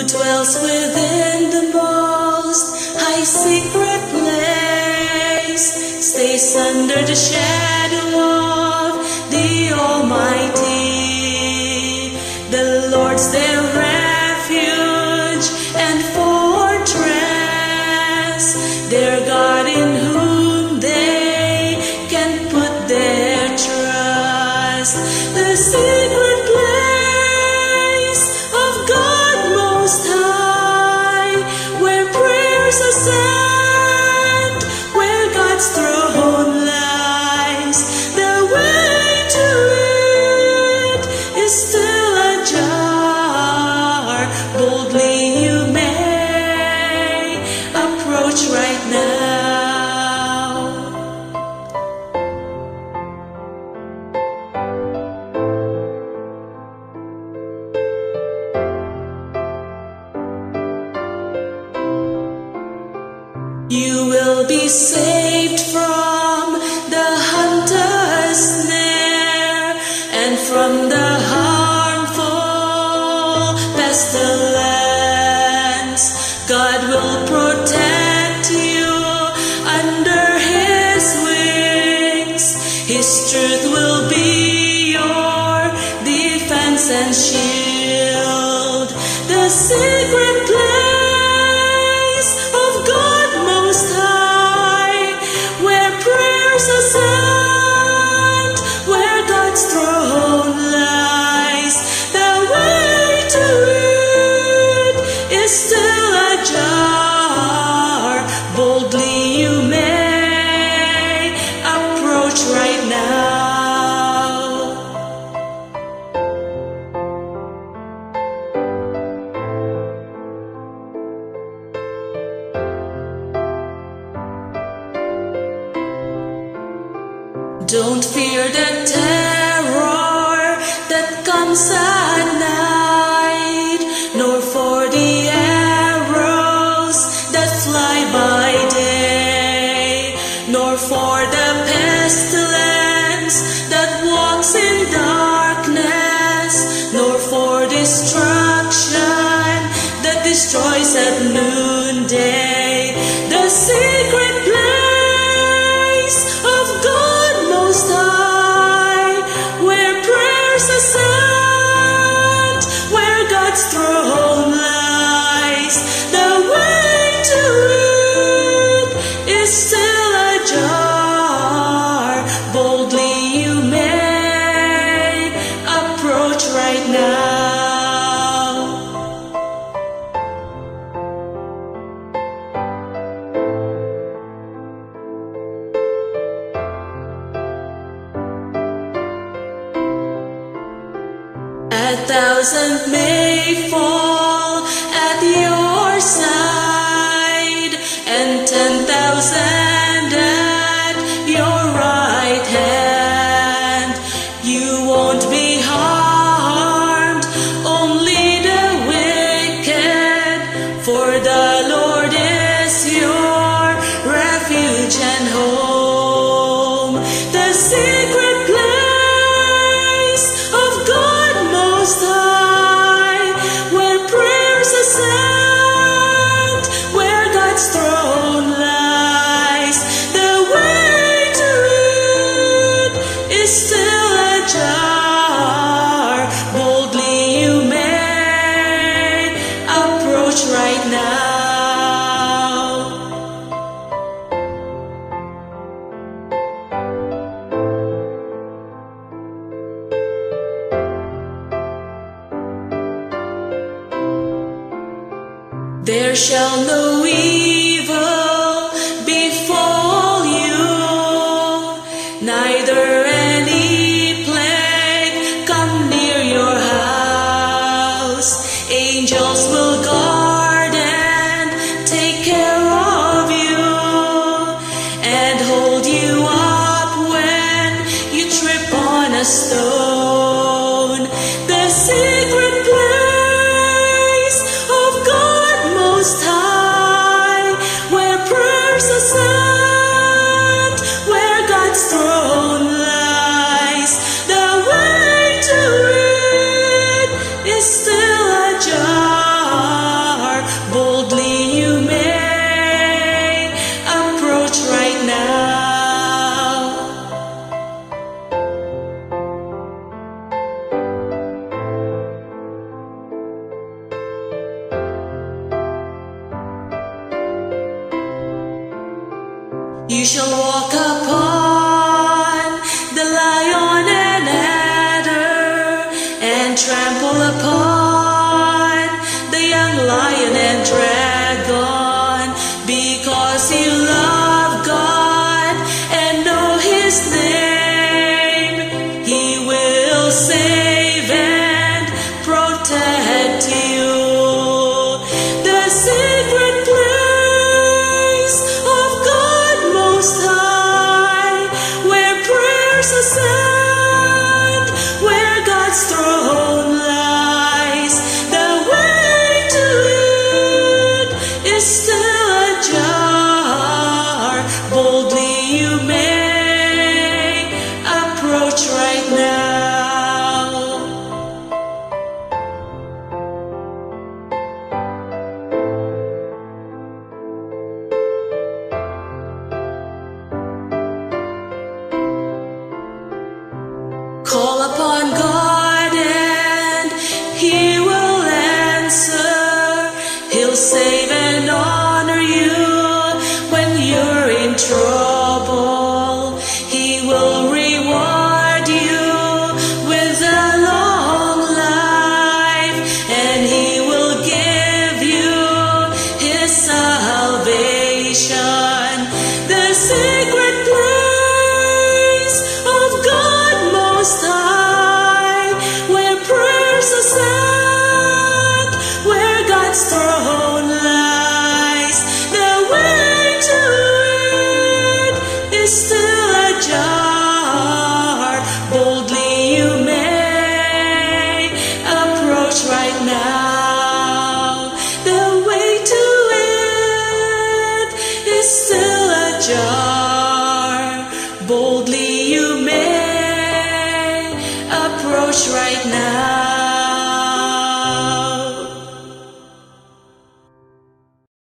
dwells within the most high secret place, stays under the shadow of the Almighty. The Lord's their refuge and fortress, their God in whom they can put their trust. The secret place of God Most High, where prayers are sent, where God's throne lies. The way to it is still ajar. Boldly you may approach right now. You will be saved from the hunter's snare and from the harmful pestilence. God will protect you under His wings. His truth will be your defense and shield. The secret place of God Most High, where prayers are sent, where God's throne lies. The way to it is still ajar. Boldly you may approach right now. Don't fear the terror that comes at night, nor for the arrows that fly by day, nor for the pestilence that walks in darkness, nor for destruction that destroys at noonday. The secret place of God Most High, where prayers are sent, where God's throne lies. The way to it is still ajar. Boldly you may approach right now. A thousand may fall at your side, and 10,000 at your right hand. You won't be harmed, only the wicked, for the Lord is your refuge and home. The secret place of God Most High, where prayers are sent, where God's throne lies. The way to it is still ajar. Boldly you may approach right now. There shall no evil befall you, neither any plague come near your house. Angels will guard and take care of you, and hold you up when you trip on a stone. The secret place of God Most High, where You shall walk upon the lion and adder, and trample upon the young lion and dragon, because you love God and know His name. He will save and protect you. The secret place of God Most High, where prayers ascend, where God's throne lies. The way to it is